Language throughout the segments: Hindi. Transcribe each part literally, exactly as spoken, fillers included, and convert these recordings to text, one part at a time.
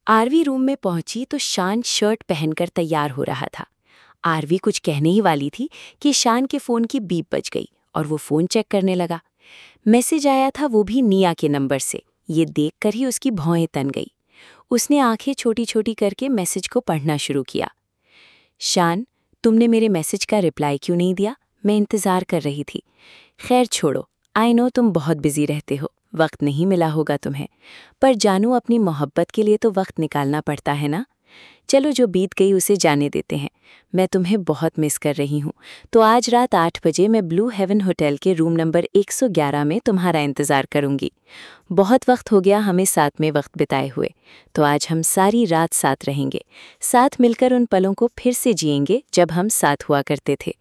आरवी रूम में पहुंची तो शान शर्ट पहनकर तैयार हो रहा था। आरवी कुछ कहने ही वाली थी कि शान के फोन की बीप बज गई और वो फोन चेक करने लगा। मैसेज आया था, वो भी निया के नंबर से। ये देखकर ही उसकी भौहें तन गई। उसने आंखें छोटी छोटी करके मैसेज को पढ़ना शुरू किया। शान, तुमने मेरे मैसेज का रिप्लाई क्यों नहीं दिया? मैं इंतज़ार कर रही थी। खैर छोड़ो, आई नो तुम बहुत बिजी रहते हो, वक्त नहीं मिला होगा तुम्हें। पर जानू, अपनी मोहब्बत के लिए तो वक्त निकालना पड़ता है ना। चलो, जो बीत गई उसे जाने देते हैं। मैं तुम्हें बहुत मिस कर रही हूँ। तो आज रात आठ बजे मैं ब्लू हेवन होटल के रूम नंबर एक सौ ग्यारह में तुम्हारा इंतज़ार करूँगी। बहुत वक्त हो गया हमें साथ में वक्त बिताए हुए, तो आज हम सारी रात साथ रहेंगे। साथ मिलकर उन पलों को फिर से जिएंगे जब हम साथ हुआ करते थे।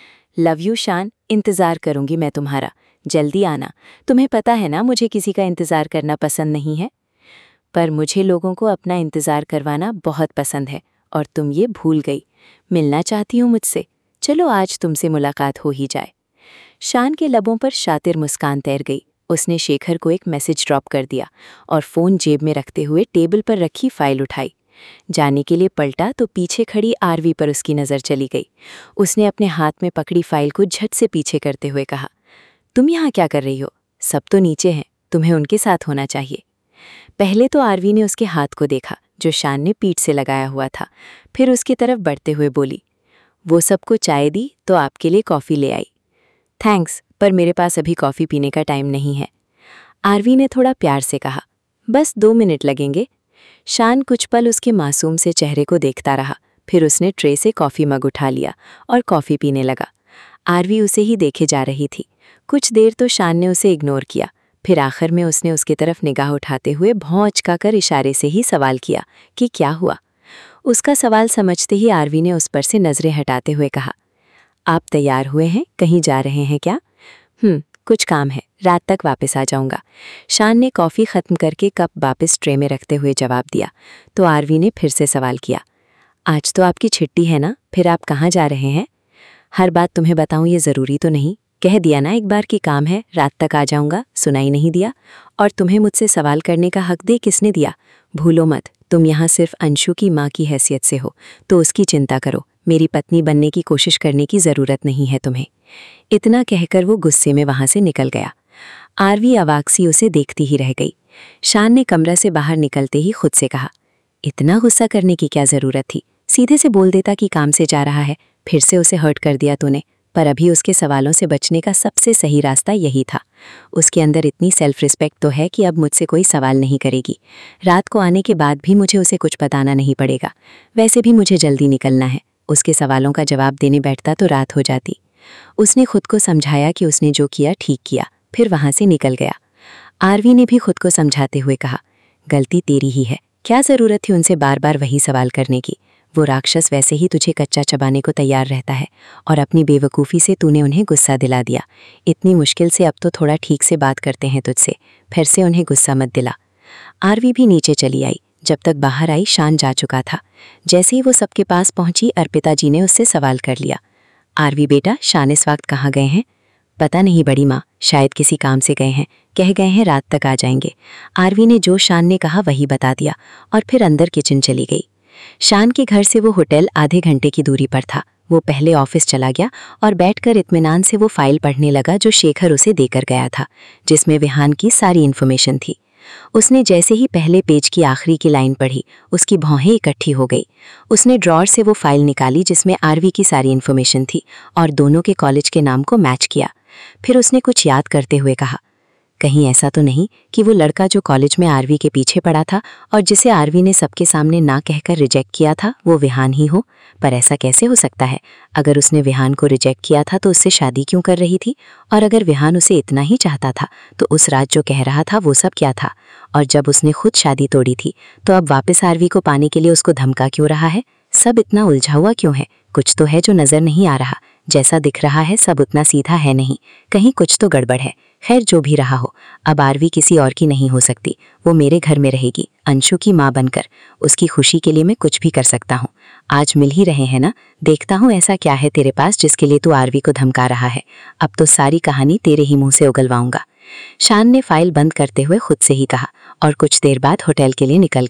लव यू शान, इंतज़ार करूँगी मैं तुम्हारा। जल्दी आना। तुम्हें पता है ना, मुझे किसी का इंतज़ार करना पसंद नहीं है, पर मुझे लोगों को अपना इंतज़ार करवाना बहुत पसंद है, और तुम ये भूल गई। मिलना चाहती हूँ मुझसे? चलो आज तुमसे मुलाकात हो ही जाए। शान के लबों पर शातिर मुस्कान तैर गई। उसने शेखर को एक मैसेज ड्रॉप कर दिया और फ़ोन जेब में रखते हुए टेबल पर रखी फाइल उठाई। जाने के लिए पलटा तो पीछे खड़ी आरवी पर उसकी नज़र चली गई। उसने अपने हाथ में पकड़ी फाइल को झट से पीछे करते हुए कहा, तुम यहाँ क्या कर रही हो? सब तो नीचे हैं, तुम्हें उनके साथ होना चाहिए। पहले तो आरवी ने उसके हाथ को देखा जो शान ने पीठ से लगाया हुआ था, फिर उसकी तरफ बढ़ते हुए बोली, वो सबको चाय दी तो आपके लिए कॉफ़ी ले आई। थैंक्स, पर मेरे पास अभी कॉफ़ी पीने का टाइम नहीं है। आरवी ने थोड़ा प्यार से कहा, बस दो मिनट लगेंगे। शान कुछ पल उसके मासूम से चेहरे को देखता रहा, फिर उसने ट्रे से कॉफ़ी मग उठा लिया और कॉफ़ी पीने लगा। आरवी उसे ही देखे जा रही थी। कुछ देर तो शान ने उसे इग्नोर किया, फिर आखिर में उसने उसकी तरफ निगाह उठाते हुए भौं अचकाकर इशारे से ही सवाल किया कि क्या हुआ। उसका सवाल समझते ही आरवी ने उस पर से नज़रें हटाते हुए कहा, आप तैयार हुए हैं? कहीं जा रहे हैं क्या? हम्म कुछ काम है, रात तक वापस आ जाऊंगा। शान ने कॉफ़ी ख़त्म करके कप वापस ट्रे में रखते हुए जवाब दिया। तो आरवी ने फिर से सवाल किया, आज तो आपकी छुट्टी है ना, फिर आप कहाँ जा रहे हैं? हर बात तुम्हें बताऊं ये ज़रूरी तो नहीं? कह दिया ना एक बार कि काम है, रात तक आ जाऊंगा। सुनाई नहीं दिया? और तुम्हें मुझसे सवाल करने का हक दे किसने दिया? भूलो मत, तुम यहाँ सिर्फ अंशु की माँ की हैसियत से हो, तो उसकी चिंता करो। मेरी पत्नी बनने की कोशिश करने की ज़रूरत नहीं है तुम्हें। इतना कहकर वो गुस्से में वहाँ से निकल गया। आरवी अवाक सी उसे देखती ही रह गई। शान ने कमरा से बाहर निकलते ही खुद से कहा, इतना गुस्सा करने की क्या ज़रूरत थी? सीधे से बोल देता कि काम से जा रहा है। फिर से उसे हर्ट कर दिया तूने। पर अभी उसके सवालों से बचने का सबसे सही रास्ता यही था। उसके अंदर इतनी सेल्फ रिस्पेक्ट तो है कि अब मुझसे कोई सवाल नहीं करेगी। रात को आने के बाद भी मुझे उसे कुछ बताना नहीं पड़ेगा। वैसे भी मुझे जल्दी निकलना है। उसके सवालों का जवाब देने बैठता तो रात हो जाती। उसने खुद को समझाया कि उसने जो किया ठीक किया, फिर वहाँ से निकल गया। आरवी ने भी खुद को समझाते हुए कहा, गलती तेरी ही है। क्या ज़रूरत थी उनसे बार बार वही सवाल करने की? वो राक्षस वैसे ही तुझे कच्चा चबाने को तैयार रहता है, और अपनी बेवकूफ़ी से तूने उन्हें गुस्सा दिला दिया। इतनी मुश्किल से अब तो थोड़ा ठीक से बात करते हैं तुझसे, फिर से उन्हें गुस्सा मत दिला। आरवी भी नीचे चली आई। जब तक बाहर आई शान जा चुका था। जैसे ही वो सबके पास पहुंची, अर्पिता जी ने उससे सवाल कर लिया, आरवी बेटा, शान इस वक्त कहाँ गए हैं? पता नहीं बड़ी माँ, शायद किसी काम से गए हैं। कह गए हैं रात तक आ जाएंगे। आरवी ने जो शान ने कहा वही बता दिया और फिर अंदर किचन चली गई। शान के घर से वो होटल आधे घंटे की दूरी पर था। वो पहले ऑफिस चला गया और बैठकर इत्मीनान से वो फाइल पढ़ने लगा जो शेखर उसे देकर गया था, जिसमें विहान की सारी इन्फॉर्मेशन थी। उसने जैसे ही पहले पेज की आखिरी की लाइन पढ़ी, उसकी भौहें इकट्ठी हो गई। उसने ड्रॉअर से वो फाइल निकाली जिसमें आरवी की सारी इन्फॉर्मेशन थी और दोनों के कॉलेज के नाम को मैच किया। फिर उसने कुछ याद करते हुए कहा, कहीं ऐसा तो नहीं कि वो लड़का जो कॉलेज में आरवी के पीछे पड़ा था और जिसे आरवी ने सबके सामने ना कहकर रिजेक्ट किया था, वो विहान ही हो? पर ऐसा कैसे हो सकता है? अगर उसने विहान को रिजेक्ट किया था तो उससे शादी क्यों कर रही थी? और अगर विहान उसे इतना ही चाहता था तो उस रात जो कह रहा था वो सब क्या था? और जब उसने खुद शादी तोड़ी थी तो अब वापस आरवी को पाने के लिए उसको धमका क्यों रहा है? सब इतना उलझा हुआ क्यों है? कुछ तो है जो नज़र नहीं आ रहा। जैसा दिख रहा है सब उतना सीधा है नहीं, कहीं कुछ तो गड़बड़ है। खैर जो भी रहा हो, अब आरवी किसी और की नहीं हो सकती। वो मेरे घर में रहेगी, अंशु की माँ बनकर। उसकी खुशी के लिए मैं कुछ भी कर सकता हूँ। आज मिल ही रहे हैं ना, देखता हूँ ऐसा क्या है तेरे पास जिसके लिए तू आरवी को धमका रहा है। अब तो सारी कहानी तेरे ही मुंह से उगलवाऊंगा। शान ने फाइल बंद करते हुए खुद से ही कहा और कुछ देर बाद होटल के लिए निकल गया।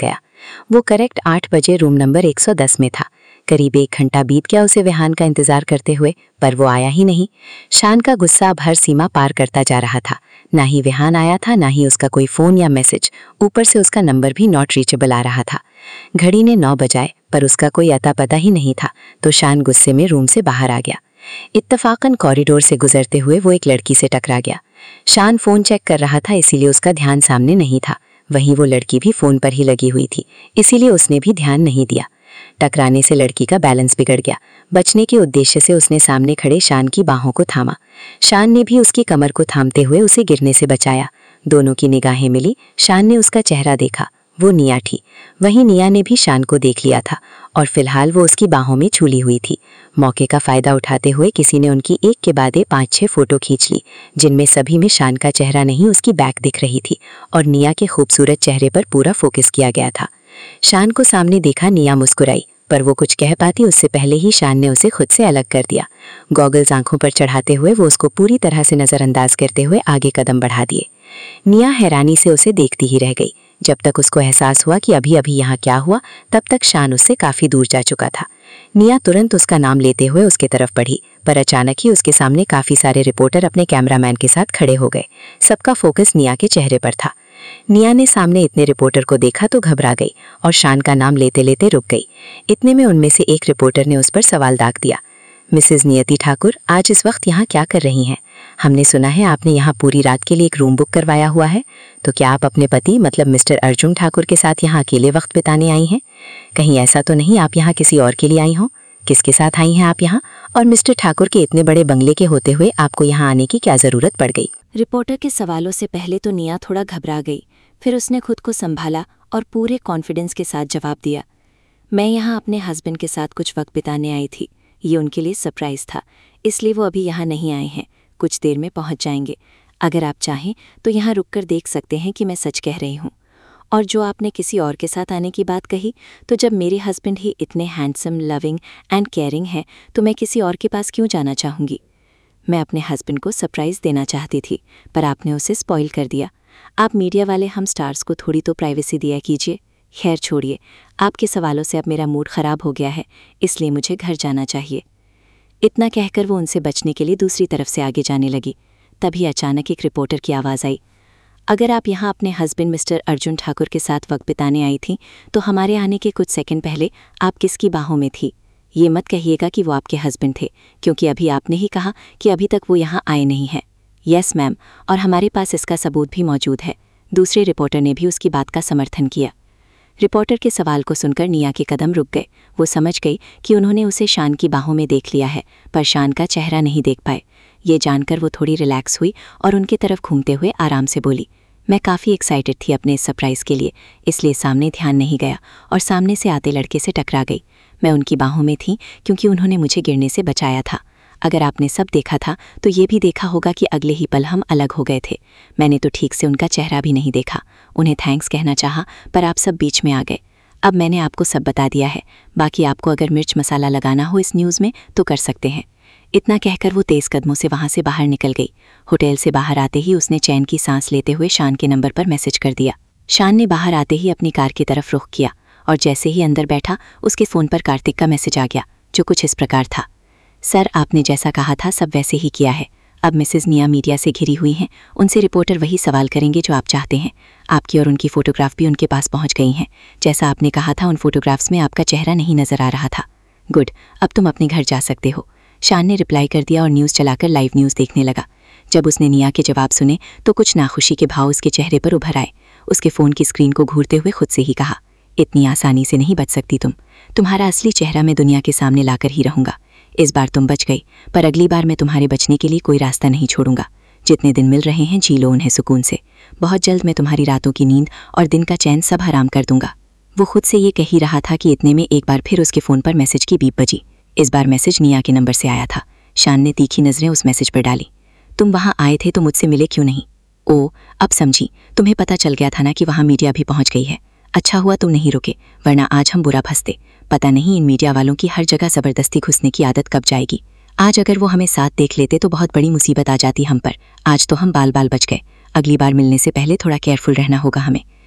वो करेक्ट आठ बजे रूम नंबर एक सौ दस में था। करीब एक घंटा बीत गया उसे विहान का इंतजार करते हुए, पर वो आया ही नहीं। शान का गुस्सा अब हर सीमा पार करता जा रहा था। ना ही विहान आया था, ना ही उसका कोई फोन या मैसेज, ऊपर से उसका नंबर भी नॉट रीचेबल आ रहा था। घड़ी ने नौ बजाए, पर उसका कोई अता पता ही नहीं था, तो शान गुस्से में रूम से बाहर आ गया। इत्तफाकन कॉरिडोर से गुजरते हुए वो एक लड़की से टकरा गया। शान फोन चेक कर रहा था, इसीलिए उसका ध्यान सामने नहीं था। वहीं वो लड़की भी फोन पर ही लगी हुई थी, इसीलिए उसने भी ध्यान नहीं दिया। टकराने से लड़की का बैलेंस बिगड़ गया। बचने के उद्देश्य से उसने सामने खड़े शान की बाहों को थामा। शान ने भी उसकी कमर को थामते हुए उसे गिरने से बचाया। दोनों की निगाहें मिली। शान ने उसका चेहरा देखा, वो निया थी। वहीं निया ने भी शान को देख लिया था और फिलहाल वो उसकी बाहों में झूली हुई थी। मौके का फायदा उठाते हुए किसी ने उनकी एक के बाद एक पाँच छह फोटो खींच ली, जिनमें सभी में शान का चेहरा नहीं, उसकी बैक दिख रही थी और निया के खूबसूरत चेहरे पर पूरा फोकस किया गया था। शान को सामने देखा निया मुस्कुराई, पर वो कुछ कह पाती उससे पहले ही शान ने उसे खुद से अलग कर दिया। गॉगल्स आंखों पर चढ़ाते हुए वो उसको पूरी तरह से नज़रअंदाज करते हुए आगे कदम बढ़ा दिए। निया हैरानी से उसे देखती ही रह गई। जब तक उसको एहसास हुआ कि अभी अभी यहाँ क्या हुआ, तब तक शान उससे काफ़ी दूर जा चुका था। निया तुरंत उसका नाम लेते हुए उसके तरफ बढ़ी, पर अचानक ही उसके सामने काफ़ी सारे रिपोर्टर अपने कैमरामैन के साथ खड़े हो गए। सबका फोकस निया के चेहरे पर था। निया ने सामने इतने रिपोर्टर को देखा तो घबरा गई और शान का नाम लेते लेते रुक गई। इतने में उनमें से एक रिपोर्टर ने उस पर सवाल दाग दिया, मिसेस नियति ठाकुर, आज इस वक्त यहाँ क्या कर रही हैं? हमने सुना है आपने यहाँ पूरी रात के लिए एक रूम बुक करवाया हुआ है, तो क्या आप अपने पति मतलब मिस्टर अर्जुन ठाकुर के साथ यहाँ अकेले वक्त बिताने आई हैं? कहीं ऐसा तो नहीं आप यहाँ किसी और के लिए आई हों? किसके साथ आई हैं आप यहाँ? और मिस्टर ठाकुर के इतने बड़े बंगले के होते हुए आपको यहाँ आने की क्या ज़रूरत पड़ गई? रिपोर्टर के सवालों से पहले तो निया थोड़ा घबरा गई, फिर उसने खुद को संभाला और पूरे कॉन्फिडेंस के साथ जवाब दिया, मैं यहाँ अपने हस्बैंड के साथ कुछ वक्त बिताने आई थी। ये उनके लिए सरप्राइज़ था, इसलिए वो अभी यहाँ नहीं आए हैं, कुछ देर में पहुँच जाएंगे। अगर आप चाहें तो यहाँ रुककर देख सकते हैं कि मैं सच कह रही हूँ। और जो आपने किसी और के साथ आने की बात कही, तो जब मेरे हस्बैंड ही इतने हैंडसम, लविंग एंड केयरिंग हैं, तो मैं किसी और के पास क्यों जाना चाहूँगी? मैं अपने हस्बैंड को सरप्राइज़ देना चाहती थी, पर आपने उसे स्पॉइल कर दिया। आप मीडिया वाले हम स्टार्स को थोड़ी तो प्राइवेसी दिया कीजिए। खैर छोड़िए, आपके सवालों से अब मेरा मूड ख़राब हो गया है, इसलिए मुझे घर जाना चाहिए। इतना कहकर वो उनसे बचने के लिए दूसरी तरफ से आगे जाने लगी। तभी अचानक एक रिपोर्टर की आवाज़ आई, अगर आप यहाँ अपने हस्बैंड मिस्टर अर्जुन ठाकुर के साथ वक्त बिताने आई थीं, तो हमारे आने के कुछ सेकंड पहले आप किसकी बाहों में थी? ये मत कहिएगा कि वो आपके हस्बैंड थे, क्योंकि अभी आपने ही कहा कि अभी तक वो यहाँ आए नहीं हैं। यस मैम, और हमारे पास इसका सबूत भी मौजूद है। दूसरे रिपोर्टर ने भी उसकी बात का समर्थन किया। रिपोर्टर के सवाल को सुनकर निया के कदम रुक गए। वो समझ गई कि उन्होंने उसे शान की बाहों में देख लिया है, पर शान का चेहरा नहीं देख पाए। ये जानकर वो थोड़ी रिलैक्स हुई और उनकी तरफ घूमते हुए आराम से बोली, मैं काफ़ी एक्साइटेड थी अपने इस सरप्राइज़ के लिए, इसलिए सामने ध्यान नहीं गया और सामने से आते लड़के से टकरा गई। मैं उनकी बाहों में थी क्योंकि उन्होंने मुझे गिरने से बचाया था। अगर आपने सब देखा था तो ये भी देखा होगा कि अगले ही पल हम अलग हो गए थे। मैंने तो ठीक से उनका चेहरा भी नहीं देखा। उन्हें थैंक्स कहना चाहा, पर आप सब बीच में आ गए। अब मैंने आपको सब बता दिया है, बाकी आपको अगर मिर्च मसाला लगाना हो इस न्यूज़ में तो कर सकते हैं। इतना कहकर वो तेज़ कदमों से वहाँ से बाहर निकल गई। होटल से बाहर आते ही उसने चैन की सांस लेते हुए शान के नंबर पर मैसेज कर दिया। शान ने बाहर आते ही अपनी कार की तरफ रुख किया और जैसे ही अंदर बैठा उसके फ़ोन पर कार्तिक का मैसेज आ गया, जो कुछ इस प्रकार था, सर आपने जैसा कहा था सब वैसे ही किया है। अब मिसेस निया मीडिया से घिरी हुई हैं, उनसे रिपोर्टर वही सवाल करेंगे जो आप चाहते हैं। आपकी और उनकी फ़ोटोग्राफ भी उनके पास पहुंच गई हैं। जैसा आपने कहा था उन फोटोग्राफ्स में आपका चेहरा नहीं नज़र आ रहा था। गुड, अब तुम अपने घर जा सकते हो। शान ने रिप्लाई कर दिया और न्यूज़ चलाकर लाइव न्यूज़ देखने लगा। जब उसने निया के जवाब सुने तो कुछ नाखुशी के भाव उसके चेहरे पर उभर आए। उसके फ़ोन की स्क्रीन को घूरते हुए खुद से ही कहा, इतनी आसानी से नहीं बच सकती तुम। तुम्हारा असली चेहरा मैं दुनिया के सामने लाकर ही रहूँगा। इस बार तुम बच गई, पर अगली बार मैं तुम्हारे बचने के लिए कोई रास्ता नहीं छोड़ूंगा। जितने दिन मिल रहे हैं जी लो उन्हें सुकून से। बहुत जल्द मैं तुम्हारी रातों की नींद और दिन का चैन सब हराम कर दूंगा। वो खुद से ये कह ही रहा था कि इतने में एक बार फिर उसके फ़ोन पर मैसेज की बीप बजी। इस बार मैसेज निया के नंबर से आया था। शान ने तीखी नज़रें उस मैसेज पर डाली। तुम वहाँ आए थे तो मुझसे मिले क्यों नहीं? ओ, अब समझी, तुम्हें पता चल गया था ना कि वहाँ मीडिया भी पहुँच गई है। अच्छा हुआ तुम नहीं रुके, वरना आज हम बुरा फंसते। पता नहीं इन मीडिया वालों की हर जगह ज़बरदस्ती घुसने की आदत कब जाएगी। आज अगर वो हमें साथ देख लेते तो बहुत बड़ी मुसीबत आ जाती हम पर। आज तो हम बाल बाल बच गए। अगली बार मिलने से पहले थोड़ा केयरफुल रहना होगा हमें।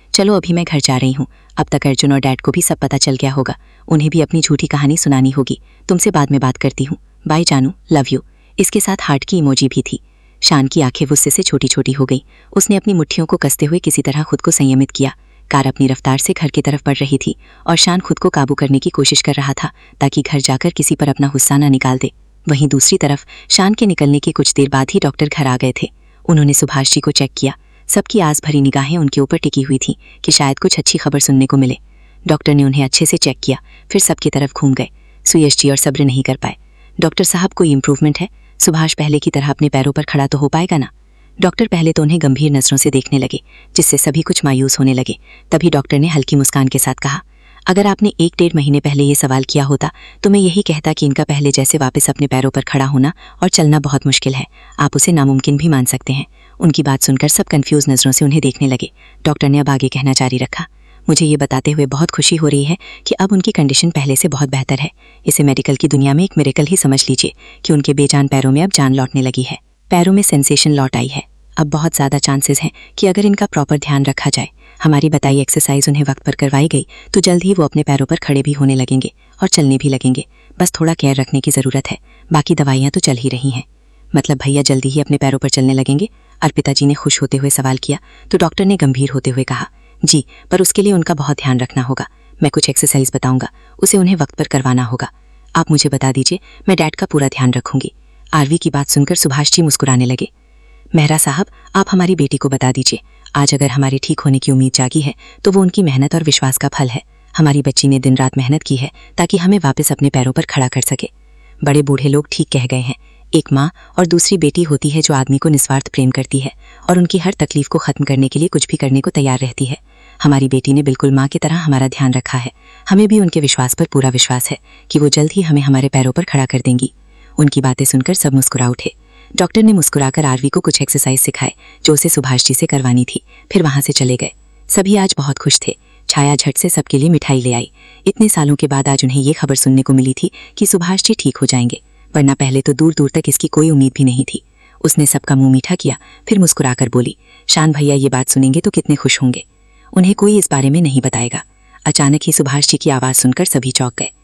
चलो अभी मैं घर जा रही हूँ। अब तक अर्जुन और डैड को भी सब पता चल गया होगा, उन्हें भी अपनी झूठी कहानी सुनानी होगी। तुमसे बाद में बात करती हूँ, बाय जानू, लव यू। इसके साथ हार्ट की इमोजी भी थी। शान की आंखें गुस्से से छोटी छोटी हो गई। उसने अपनी मुट्ठियों को कसते हुए किसी तरह खुद को संयमित किया। कार अपनी रफ्तार से घर की तरफ बढ़ रही थी और शान खुद को काबू करने की कोशिश कर रहा था ताकि घर जाकर किसी पर अपना गुस्सा न निकाल दे। वहीं दूसरी तरफ शान के निकलने के कुछ देर बाद ही डॉक्टर घर आ गए थे। उन्होंने सुभाष जी को चेक किया। सबकी आस भरी निगाहें उनके ऊपर टिकी हुई थी कि शायद कुछ अच्छी खबर सुनने को मिले। डॉक्टर ने उन्हें अच्छे से चेक किया, फिर सबकी तरफ घूम गए। सुयश जी और सब्र नहीं कर पाए। डॉक्टर साहब, कोई इम्प्रूवमेंट है? सुभाष पहले की तरह अपने पैरों पर खड़ा तो हो पाएगा ना? डॉक्टर पहले तो उन्हें गंभीर नजरों से देखने लगे, जिससे सभी कुछ मायूस होने लगे। तभी डॉक्टर ने हल्की मुस्कान के साथ कहा, अगर आपने एक डेढ़ महीने पहले ये सवाल किया होता तो मैं यही कहता कि इनका पहले जैसे वापस अपने पैरों पर खड़ा होना और चलना बहुत मुश्किल है। आप उसे नामुमकिन भी मान सकते हैं। उनकी बात सुनकर सब कंफ्यूज नजरों से उन्हें देखने लगे। डॉक्टर ने अब आगे कहना जारी रखा, मुझे ये बताते हुए बहुत खुशी हो रही है कि अब उनकी कंडीशन पहले से बहुत बेहतर है। इसे मेडिकल की दुनिया में एक मिरेकल ही समझ लीजिए कि उनके बेजान पैरों में अब जान लौटने लगी है। पैरों में सेंसेशन लौट आई है। अब बहुत ज़्यादा चांसेस हैं कि अगर इनका प्रॉपर ध्यान रखा जाए, हमारी बताई एक्सरसाइज उन्हें वक्त पर करवाई गई, तो जल्द ही वो अपने पैरों पर खड़े भी होने लगेंगे और चलने भी लगेंगे। बस थोड़ा केयर रखने की ज़रूरत है। बाकी दवाइयाँ तो चल ही रही हैं। मतलब भैया जल्दी ही अपने पैरों पर चलने लगेंगे? अर्पिता जी ने खुश होते हुए सवाल किया तो डॉक्टर ने गंभीर होते हुए कहा, जी, पर उसके लिए उनका बहुत ध्यान रखना होगा। मैं कुछ एक्सरसाइज बताऊंगा, उसे उन्हें वक्त पर करवाना होगा। आप मुझे बता दीजिए, मैं डैड का पूरा ध्यान रखूंगी। आरवी की बात सुनकर सुभाष जी मुस्कुराने लगे। मेहरा साहब, आप हमारी बेटी को बता दीजिए, आज अगर हमारे ठीक होने की उम्मीद जागी है तो वो उनकी मेहनत और विश्वास का फल है। हमारी बच्ची ने दिन रात मेहनत की है ताकि हमें वापस अपने पैरों पर खड़ा कर सके। बड़े बूढ़े लोग ठीक कह गए हैं। एक माँ और दूसरी बेटी होती है जो आदमी को निस्वार्थ प्रेम करती है और उनकी हर तकलीफ को खत्म करने के लिए कुछ भी करने को तैयार रहती है। हमारी बेटी ने बिल्कुल माँ की तरह हमारा ध्यान रखा है। हमें भी उनके विश्वास पर पूरा विश्वास है कि वो जल्द ही हमें हमारे पैरों पर खड़ा कर देंगी। उनकी बातें सुनकर सब मुस्कुरा उठे। डॉक्टर ने मुस्कुराकर आरवी को कुछ एक्सरसाइज सिखाए जो उसे सुभाष जी से करवानी थी, फिर वहां से चले गए। सभी आज बहुत खुश थे। छाया झट से सबके लिए मिठाई ले आई। इतने सालों के बाद आज उन्हें ये खबर सुनने को मिली थी कि सुभाष जी ठीक हो जाएंगे, वरना पहले तो दूर दूर तक इसकी कोई उम्मीद भी नहीं थी। उसने सबका मुंह मीठा किया, फिर मुस्कुराकर बोली, शान भैया ये बात सुनेंगे तो कितने खुश होंगे। उन्हें कोई इस बारे में नहीं बताएगा। अचानक ही सुभाष जी की आवाज़ सुनकर सभी चौंक गए।